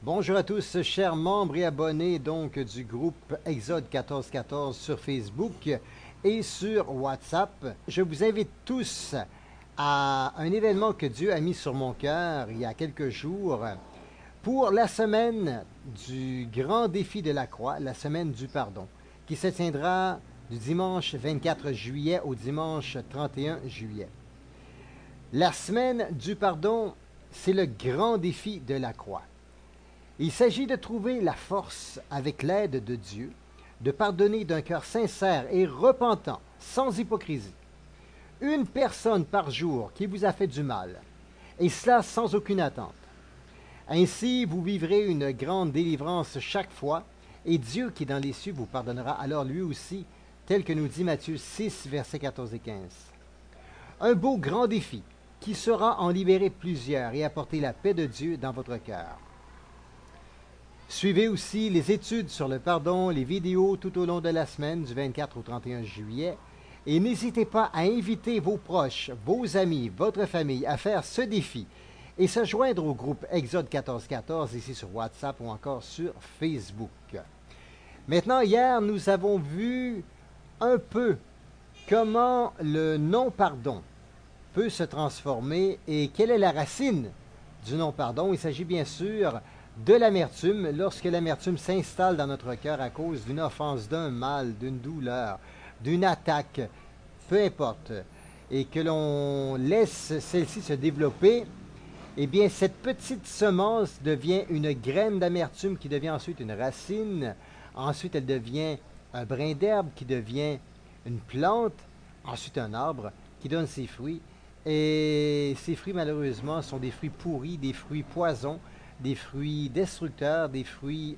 Bonjour à tous, chers membres et abonnés donc du groupe Exode 1414 sur Facebook et sur WhatsApp. Je vous invite tous à un événement que Dieu a mis sur mon cœur il y a quelques jours pour la semaine du grand défi de la croix, la semaine du pardon, qui se tiendra du dimanche 24 juillet au dimanche 31 juillet. La semaine du pardon, c'est le grand défi de la croix. Il s'agit de trouver la force, avec l'aide de Dieu, de pardonner d'un cœur sincère et repentant, sans hypocrisie. Une personne par jour qui vous a fait du mal, et cela sans aucune attente. Ainsi, vous vivrez une grande délivrance chaque fois, et Dieu qui est dans les cieux vous pardonnera alors lui aussi, tel que nous dit Matthieu 6, versets 14 et 15. Un beau grand défi qui saura en libérer plusieurs et apporter la paix de Dieu dans votre cœur. Suivez aussi les études sur le pardon, les vidéos tout au long de la semaine du 24 au 31 juillet. Et n'hésitez pas à inviter vos proches, vos amis, votre famille à faire ce défi et se joindre au groupe Exode 1414 ici sur WhatsApp ou encore sur Facebook. Maintenant, hier, nous avons vu un peu comment le non-pardon peut se transformer et quelle est la racine du non-pardon. Il s'agit bien sûr de l'amertume, lorsque l'amertume s'installe dans notre cœur à cause d'une offense, d'un mal, d'une douleur, d'une attaque, peu importe, et que l'on laisse celle-ci se développer, eh bien, cette petite semence devient une graine d'amertume qui devient ensuite une racine, ensuite elle devient un brin d'herbe qui devient une plante, ensuite un arbre qui donne ses fruits, et ces fruits, malheureusement, sont des fruits pourris, des fruits poisons, des fruits destructeurs, des fruits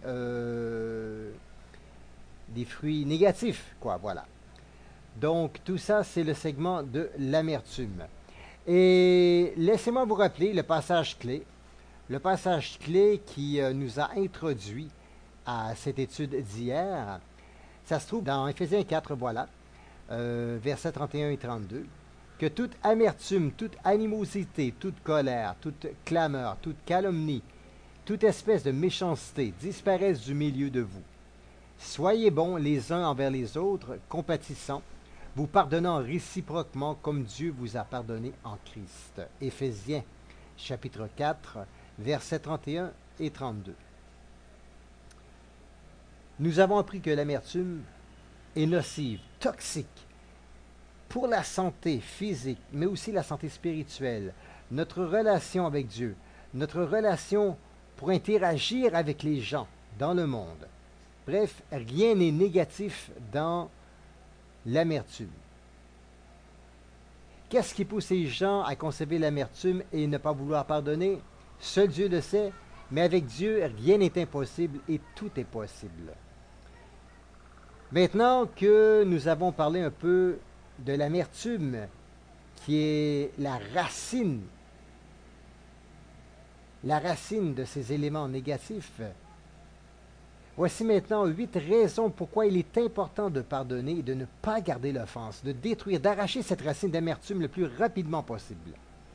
négatifs, quoi, voilà. Donc, tout ça, c'est le segment de l'amertume. Et laissez-moi vous rappeler le passage clé qui nous a introduit à cette étude d'hier. Ça se trouve dans Éphésiens 4, voilà, versets 31 et 32. Que toute amertume, toute animosité, toute colère, toute clameur, toute calomnie, toute espèce de méchanceté disparaisse du milieu de vous. Soyez bons les uns envers les autres, compatissants, vous pardonnant réciproquement comme Dieu vous a pardonné en Christ. Éphésiens chapitre 4, versets 31 et 32. Nous avons appris que l'amertume est nocive, toxique, pour la santé physique, mais aussi la santé spirituelle, notre relation avec Dieu, notre relation pour interagir avec les gens dans le monde. Bref, rien n'est négatif dans l'amertume. Qu'est-ce qui pousse les gens à conserver l'amertume et ne pas vouloir pardonner? Seul Dieu le sait, mais avec Dieu, rien n'est impossible et tout est possible. Maintenant que nous avons parlé un peu de l'amertume, qui est la racine de ces éléments négatifs, voici maintenant 8 raisons pourquoi il est important de pardonner et de ne pas garder l'offense, de détruire, d'arracher cette racine d'amertume le plus rapidement possible.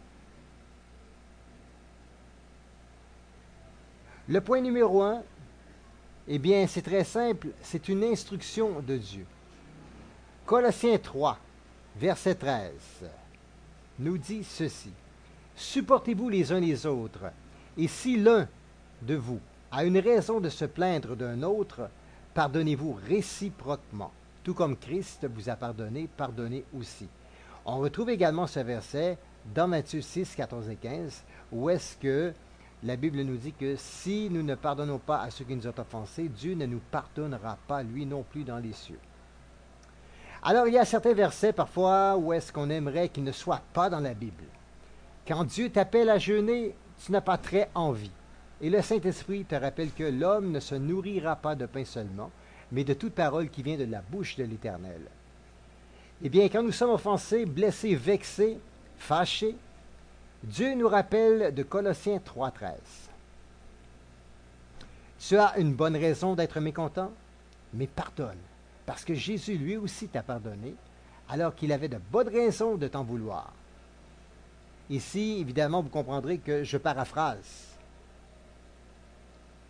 Le point numéro 1, eh bien, c'est très simple, c'est une instruction de Dieu. Colossiens 3, verset 13, nous dit ceci. Supportez-vous les uns les autres, et si l'un de vous a une raison de se plaindre d'un autre, pardonnez-vous réciproquement. Tout comme Christ vous a pardonné, pardonnez aussi. On retrouve également ce verset dans Matthieu 6, 14 et 15, où est-ce que la Bible nous dit que si nous ne pardonnons pas à ceux qui nous ont offensés, Dieu ne nous pardonnera pas, lui non plus, dans les cieux. Alors, il y a certains versets, parfois, où est-ce qu'on aimerait qu'ils ne soient pas dans la Bible. Quand Dieu t'appelle à jeûner, tu n'as pas très envie. Et le Saint-Esprit te rappelle que l'homme ne se nourrira pas de pain seulement, mais de toute parole qui vient de la bouche de l'Éternel. Eh bien, quand nous sommes offensés, blessés, vexés, fâchés, Dieu nous rappelle de Colossiens 3,13. Tu as une bonne raison d'être mécontent, mais pardonne, parce que Jésus lui aussi t'a pardonné, alors qu'il avait de bonnes raisons de t'en vouloir. Ici, évidemment, vous comprendrez que je paraphrase.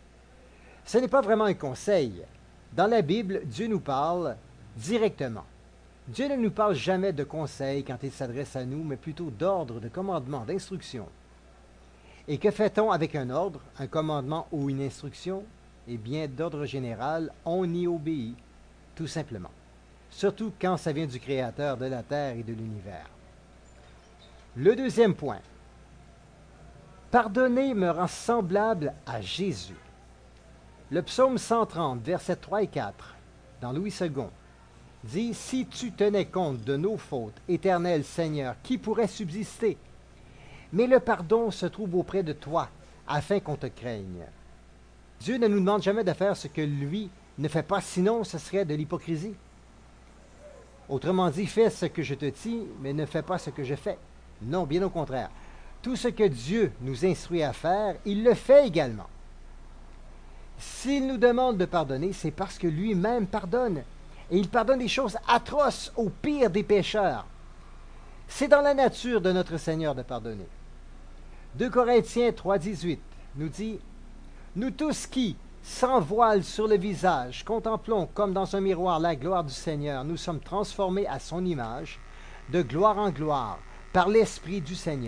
Ce n'est pas vraiment un conseil. Dans la Bible, Dieu nous parle directement. Dieu ne nous parle jamais de conseils quand il s'adresse à nous, mais plutôt d'ordre, de commandement, d'instruction. Et que fait-on avec un ordre, un commandement ou une instruction? Eh bien, d'ordre général, on y obéit, tout simplement. Surtout quand ça vient du Créateur de la terre et de l'univers. Le deuxième point. Pardonner me rend semblable à Jésus. Le psaume 130, versets 3 et 4, dans Louis II, dit « Si tu tenais compte de nos fautes, éternel Seigneur, qui pourrait subsister? Mais le pardon se trouve auprès de toi, afin qu'on te craigne. » Dieu ne nous demande jamais de faire ce que lui ne fait pas, sinon ce serait de l'hypocrisie. Autrement dit, fais ce que je te dis, mais ne fais pas ce que je fais. Non, bien au contraire. Tout ce que Dieu nous instruit à faire, il le fait également. S'il nous demande de pardonner, c'est parce que lui-même pardonne. Et il pardonne des choses atroces au pire des pécheurs. C'est dans la nature de notre Seigneur de pardonner. 2 Corinthiens 3,18 nous dit « Nous tous qui, sans voile sur le visage, contemplons comme dans un miroir la gloire du Seigneur, nous sommes transformés à son image, de gloire en gloire, par l'Esprit du Seigneur. »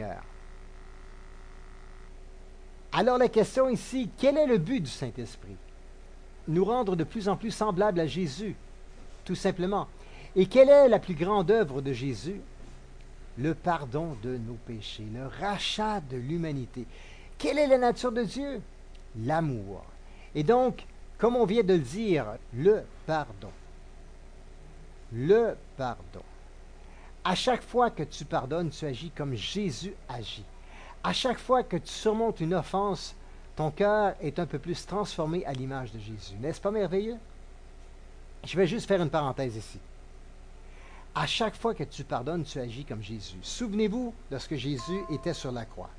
Alors la question ici, quel est le but du Saint-Esprit? Nous rendre de plus en plus semblables à Jésus, tout simplement. Et quelle est la plus grande œuvre de Jésus? Le pardon de nos péchés, le rachat de l'humanité. Quelle est la nature de Dieu? L'amour. Et donc, comme on vient de le dire, le pardon. Le pardon. À chaque fois que tu pardonnes, tu agis comme Jésus agit. À chaque fois que tu surmontes une offense, ton cœur est un peu plus transformé à l'image de Jésus. N'est-ce pas merveilleux? Je vais juste faire une parenthèse ici. À chaque fois que tu pardonnes, tu agis comme Jésus. Souvenez-vous lorsque Jésus était sur la croix.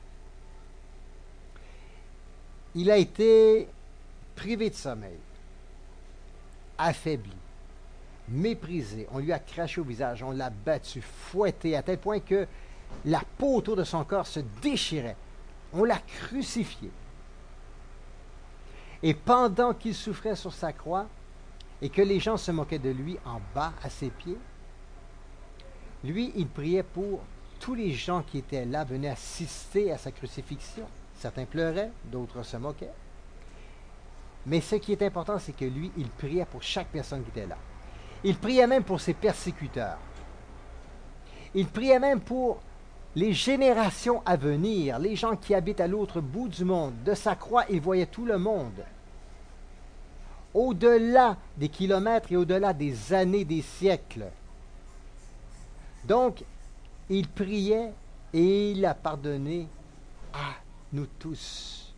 Il a été privé de sommeil, affaibli, méprisé. On lui a craché au visage, on l'a battu, fouetté, à tel point que la peau autour de son corps se déchirait. On l'a crucifié. Et pendant qu'il souffrait sur sa croix et que les gens se moquaient de lui en bas à ses pieds, lui, il priait pour tous les gens qui étaient là, venaient assister à sa crucifixion. Certains pleuraient, d'autres se moquaient. Mais ce qui est important, c'est que lui, il priait pour chaque personne qui était là. Il priait même pour ses persécuteurs. Il priait même pour les générations à venir, les gens qui habitent à l'autre bout du monde. De sa croix, il voyait tout le monde. Au-delà des kilomètres et au-delà des années, des siècles. Donc, il priait et il a pardonné à nous tous.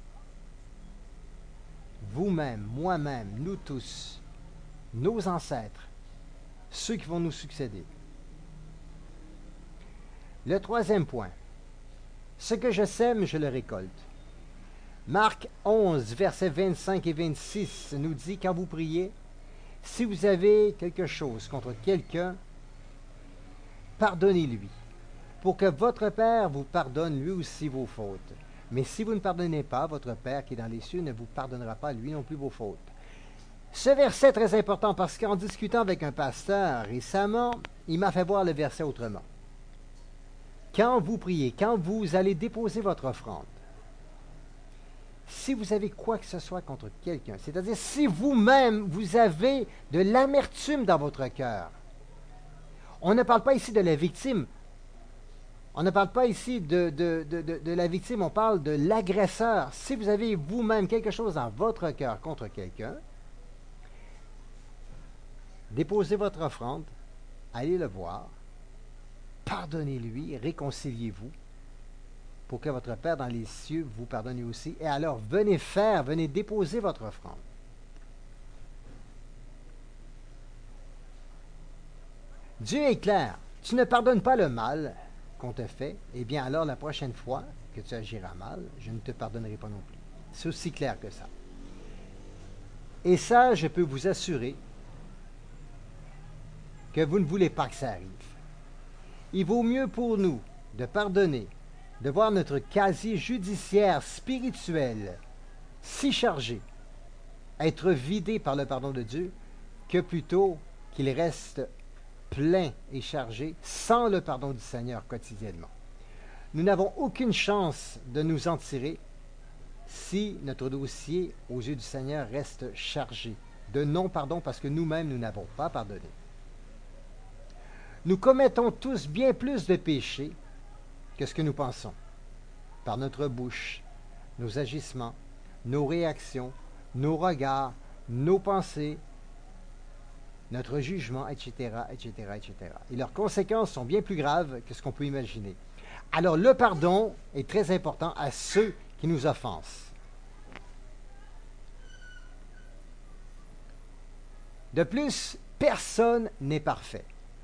Vous-même, moi-même, nous tous, nos ancêtres, ceux qui vont nous succéder. Le troisième point. Ce que je sème, je le récolte. Marc 11, versets 25 et 26 nous dit, quand vous priez, si vous avez quelque chose contre quelqu'un, pardonnez-lui, pour que votre Père vous pardonne lui aussi vos fautes. Mais si vous ne pardonnez pas, votre Père qui est dans les cieux ne vous pardonnera pas lui non plus vos fautes. Ce verset est très important parce qu'en discutant avec un pasteur récemment, il m'a fait voir le verset autrement. Quand vous priez, quand vous allez déposer votre offrande, si vous avez quoi que ce soit contre quelqu'un, c'est-à-dire si vous-même vous avez de l'amertume dans votre cœur, on ne parle pas ici de la victime, on ne parle pas ici de la victime, on parle de l'agresseur. Si vous avez vous-même quelque chose dans votre cœur contre quelqu'un, déposez votre offrande, allez le voir, pardonnez-lui, réconciliez-vous, pour que votre Père dans les cieux vous pardonne aussi. Et alors, venez déposer votre offrande. Dieu est clair. Tu ne pardonnes pas le mal qu'on te fait, eh bien alors la prochaine fois que tu agiras mal, je ne te pardonnerai pas non plus. C'est aussi clair que ça. Et ça, je peux vous assurer que vous ne voulez pas que ça arrive. Il vaut mieux pour nous de pardonner, de voir notre casier judiciaire spirituel si chargé, être vidé par le pardon de Dieu que plutôt qu'il reste plein et chargé sans le pardon du Seigneur quotidiennement. Nous n'avons aucune chance de nous en tirer si notre dossier aux yeux du Seigneur reste chargé de non-pardon parce que nous-mêmes, nous n'avons pas pardonné. Nous commettons tous bien plus de péchés que ce que nous pensons, par notre bouche, nos agissements, nos réactions, nos regards, nos pensées, notre jugement, etc., etc., etc. Et leurs conséquences sont bien plus graves que ce qu'on peut imaginer. Alors, le pardon est très important à ceux qui nous offensent. De plus, personne n'est parfait.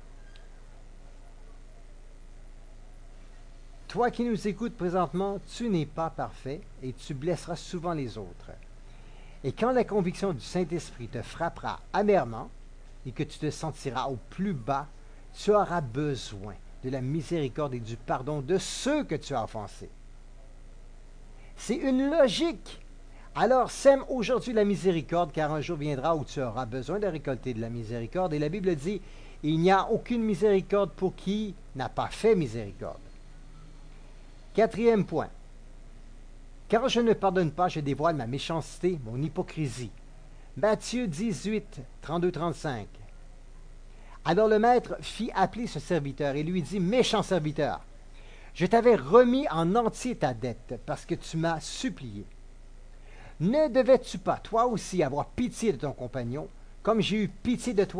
Toi qui nous écoutes présentement, tu n'es pas parfait et tu blesseras souvent les autres. Et quand la conviction du Saint-Esprit te frappera amèrement et que tu te sentiras au plus bas, tu auras besoin de la miséricorde et du pardon de ceux que tu as offensés. C'est une logique. Alors sème aujourd'hui la miséricorde, car un jour viendra où tu auras besoin de récolter de la miséricorde. Et la Bible dit, il n'y a aucune miséricorde pour qui n'a pas fait miséricorde. Quatrième point. Quand je ne pardonne pas, je dévoile ma méchanceté, mon hypocrisie. Matthieu 18, 32-35. Alors le maître fit appeler ce serviteur et lui dit, « Méchant serviteur, je t'avais remis en entier ta dette parce que tu m'as supplié. Ne devais-tu pas, toi aussi, avoir pitié de ton compagnon, comme j'ai eu pitié de toi? »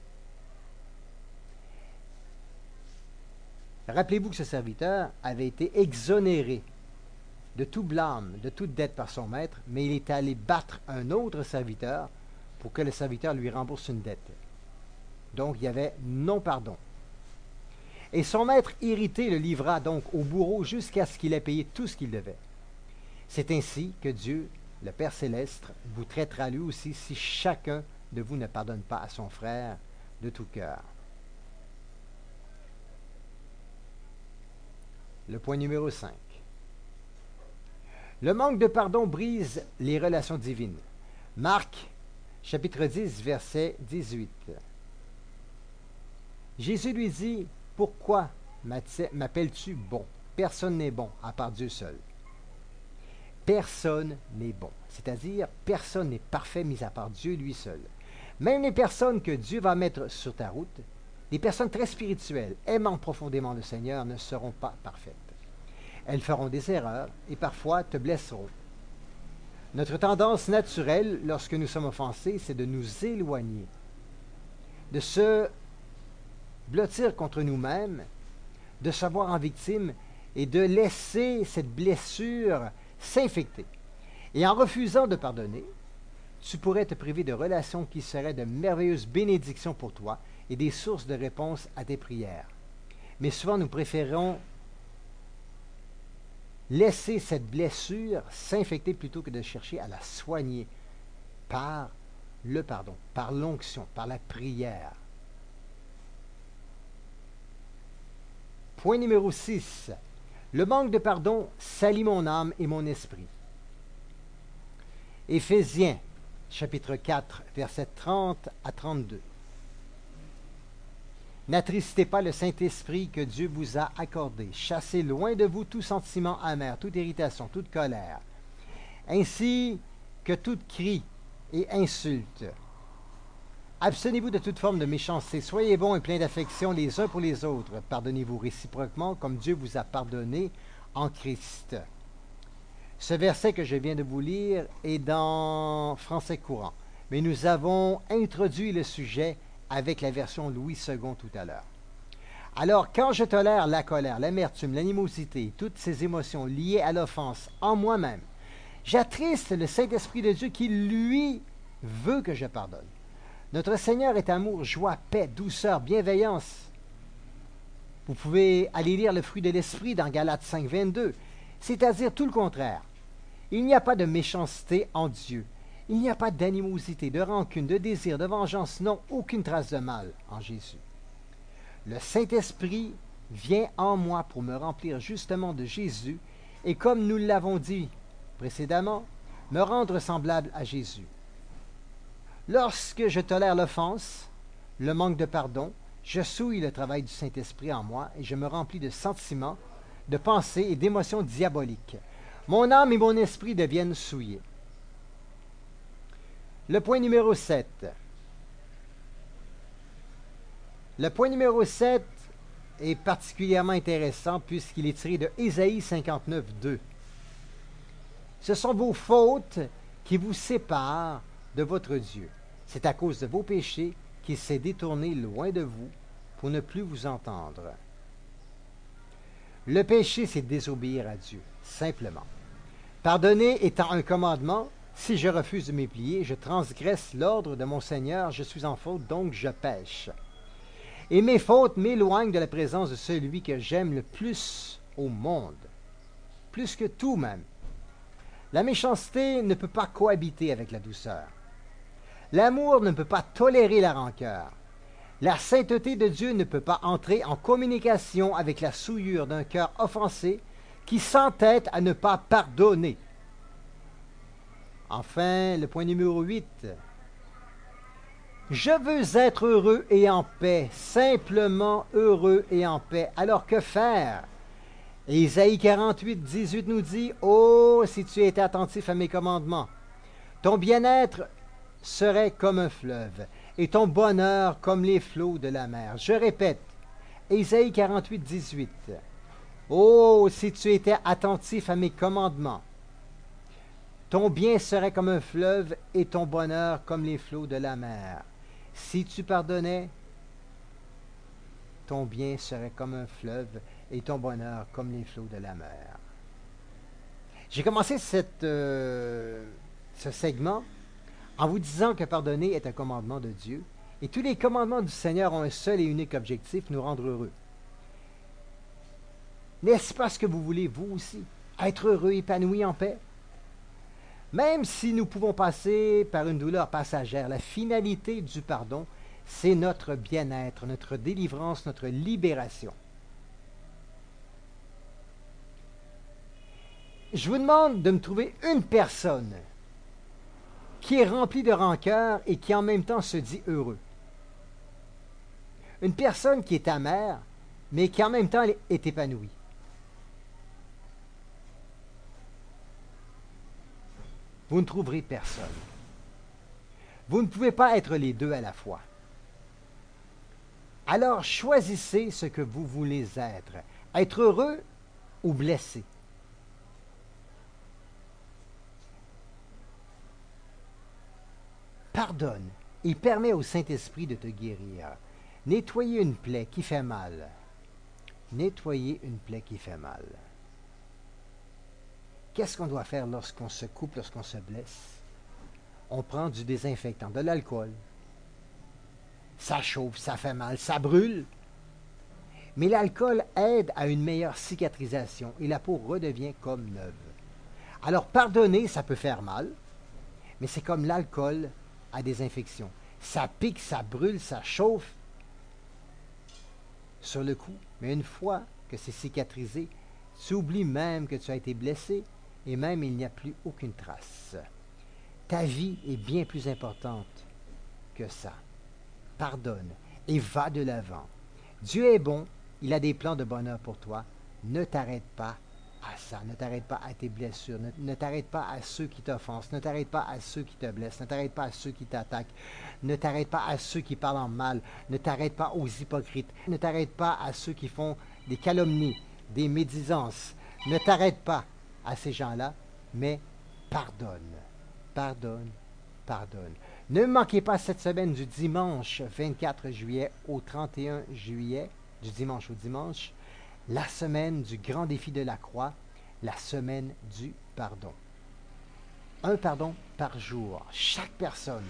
Rappelez-vous que ce serviteur avait été exonéré de tout blâme, de toute dette par son maître, mais il est allé battre un autre serviteur pour que le serviteur lui rembourse une dette. Donc, il y avait non-pardon. Et son maître irrité le livra donc au bourreau jusqu'à ce qu'il ait payé tout ce qu'il devait. C'est ainsi que Dieu, le Père céleste, vous traitera lui aussi si chacun de vous ne pardonne pas à son frère de tout cœur. Le point numéro 5. Le manque de pardon brise les relations divines. Marc, chapitre 10, verset 18. Jésus lui dit, « Pourquoi m'appelles-tu bon? Personne n'est bon à part Dieu seul. » Personne n'est bon, c'est-à-dire personne n'est parfait mis à part Dieu lui seul. Même les personnes que Dieu va mettre sur ta route, les personnes très spirituelles, aimant profondément le Seigneur, ne seront pas parfaites. Elles feront des erreurs et parfois te blesseront. Notre tendance naturelle, lorsque nous sommes offensés, c'est de nous éloigner, de se blottir contre nous-mêmes, de se voir en victime et de laisser cette blessure s'infecter. Et en refusant de pardonner, tu pourrais te priver de relations qui seraient de merveilleuses bénédictions pour toi et des sources de réponse à tes prières. Mais souvent, nous préférons laisser cette blessure s'infecter plutôt que de chercher à la soigner par le pardon, par l'onction, par la prière. Point numéro 6. Le manque de pardon salit mon âme et mon esprit. Éphésiens, chapitre 4, versets 30 à 32. N'attristez pas le Saint-Esprit que Dieu vous a accordé. Chassez loin de vous tout sentiment amer, toute irritation, toute colère, ainsi que toute cri et insulte. Abstenez-vous de toute forme de méchanceté. Soyez bons et pleins d'affection les uns pour les autres. Pardonnez-vous réciproquement comme Dieu vous a pardonné en Christ. Ce verset que je viens de vous lire est dans français courant, mais nous avons introduit le sujet avec la version Louis II tout à l'heure. Alors, quand je tolère la colère, l'amertume, l'animosité, toutes ces émotions liées à l'offense en moi-même, j'attriste le Saint-Esprit de Dieu qui, lui, veut que je pardonne. Notre Seigneur est amour, joie, paix, douceur, bienveillance. Vous pouvez aller lire le fruit de l'Esprit dans Galates 5, 22, c'est-à-dire tout le contraire. Il n'y a pas de méchanceté en Dieu. Il n'y a pas d'animosité, de rancune, de désir, de vengeance, non, aucune trace de mal en Jésus. Le Saint-Esprit vient en moi pour me remplir justement de Jésus et comme nous l'avons dit précédemment, me rendre semblable à Jésus. Lorsque je tolère l'offense, le manque de pardon, je souille le travail du Saint-Esprit en moi et je me remplis de sentiments, de pensées et d'émotions diaboliques. Mon âme et mon esprit deviennent souillés. Le point numéro 7. Le point numéro 7 est particulièrement intéressant puisqu'il est tiré de Ésaïe 59, 2. Ce sont vos fautes qui vous séparent de votre Dieu. C'est à cause de vos péchés qu'il s'est détourné loin de vous pour ne plus vous entendre. Le péché, c'est désobéir à Dieu, simplement. Pardonner étant un commandement, si je refuse de m'y plier, je transgresse l'ordre de mon Seigneur, je suis en faute, donc je pêche. Et mes fautes m'éloignent de la présence de celui que j'aime le plus au monde, plus que tout même. La méchanceté ne peut pas cohabiter avec la douceur. L'amour ne peut pas tolérer la rancœur. La sainteté de Dieu ne peut pas entrer en communication avec la souillure d'un cœur offensé qui s'entête à ne pas pardonner. Enfin, le point numéro 8. Je veux être heureux et en paix, simplement heureux et en paix. Alors que faire? Ésaïe 48, 18 nous dit, « Oh, si tu étais attentif à mes commandements, ton bien-être serait comme un fleuve, et ton bonheur comme les flots de la mer. » Je répète, Ésaïe 48, 18. « Oh, si tu étais attentif à mes commandements, ton bien serait comme un fleuve, et ton bonheur comme les flots de la mer. » Si tu pardonnais, ton bien serait comme un fleuve et ton bonheur comme les flots de la mer. J'ai commencé ce segment en vous disant que pardonner est un commandement de Dieu et tous les commandements du Seigneur ont un seul et unique objectif, nous rendre heureux. N'est-ce pas ce que vous voulez, vous aussi? Être heureux, épanoui, en paix? Même si nous pouvons passer par une douleur passagère, la finalité du pardon, c'est notre bien-être, notre délivrance, notre libération. Je vous demande de me trouver une personne qui est remplie de rancœur et qui en même temps se dit heureux. Une personne qui est amère, mais qui en même temps est épanouie. Vous ne trouverez personne. Vous ne pouvez pas être les deux à la fois. Alors choisissez ce que vous voulez être. Être heureux ou blessé. Pardonne et permets au Saint-Esprit de te guérir. Nettoyer une plaie qui fait mal. Nettoyer une plaie qui fait mal. Qu'est-ce qu'on doit faire lorsqu'on se coupe, lorsqu'on se blesse? On prend du désinfectant, de l'alcool. Ça chauffe, ça fait mal, ça brûle. Mais l'alcool aide à une meilleure cicatrisation et la peau redevient comme neuve. Alors pardonner, ça peut faire mal, mais c'est comme l'alcool à désinfection. Ça pique, ça brûle, ça chauffe sur le coup. Mais une fois que c'est cicatrisé, tu oublies même que tu as été blessé et même il n'y a plus aucune trace. Ta vie est bien plus importante que ça. Pardonne et va de l'avant. Dieu est bon, il a des plans de bonheur pour toi. Ne t'arrête pas à ça, ne t'arrête pas à tes blessures, ne t'arrête pas à ceux qui t'offensent, ne t'arrête pas à ceux qui te blessent, ne t'arrête pas à ceux qui t'attaquent, ne t'arrête pas à ceux qui parlent en mal, ne t'arrête pas aux hypocrites, ne t'arrête pas à ceux qui font des calomnies, des médisances, ne t'arrête pas à ces gens-là, mais pardonne, pardonne, pardonne. Ne manquez pas cette semaine du dimanche 24 juillet au 31 juillet, du dimanche au dimanche, la semaine du grand défi de la croix, la semaine du pardon. Un pardon par jour, chaque personne.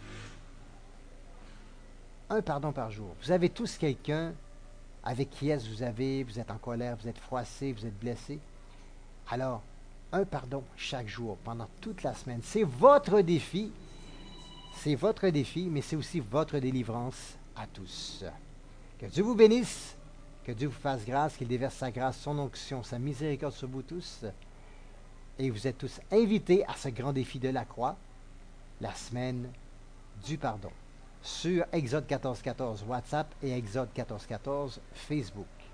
Un pardon par jour. Vous avez tous quelqu'un avec qui vous êtes en colère, vous êtes froissé, vous êtes blessé. Alors, un pardon chaque jour, pendant toute la semaine. C'est votre défi. C'est votre défi, mais c'est aussi votre délivrance à tous. Que Dieu vous bénisse, que Dieu vous fasse grâce, qu'il déverse sa grâce, son onction, sa miséricorde sur vous tous. Et vous êtes tous invités à ce grand défi de la croix, la semaine du pardon sur Exode 14.14 WhatsApp et Exode 14.14 Facebook.